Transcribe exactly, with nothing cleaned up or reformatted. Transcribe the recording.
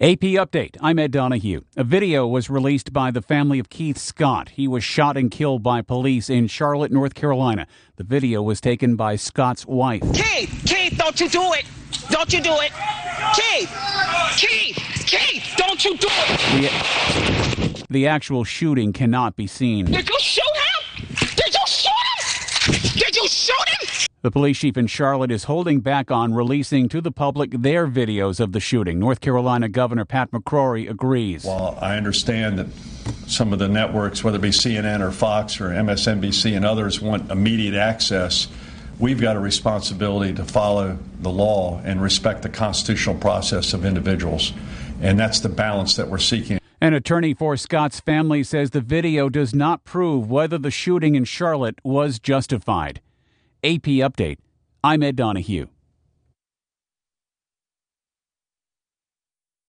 A P Update, I'm Ed Donahue. A video was released by the family of Keith Scott. He was shot and killed by police in Charlotte, North Carolina. The video was taken by Scott's wife. Keith! Keith, don't you do it! Don't you do it! Keith! Keith! Keith! Don't you do it! The, the actual shooting cannot be seen. Did you shoot him? Did you shoot him? Did you shoot him? The police chief in Charlotte is holding back on releasing to the public their videos of the shooting. North Carolina Governor Pat McCrory agrees. While I understand that some of the networks, whether it be C N N or Fox or M S N B C and others, want immediate access, we've got a responsibility to follow the law and respect the constitutional process of individuals. And that's the balance that we're seeking. An attorney for Scott's family says the video does not prove whether the shooting in Charlotte was justified. A P Update, I'm Ed Donahue.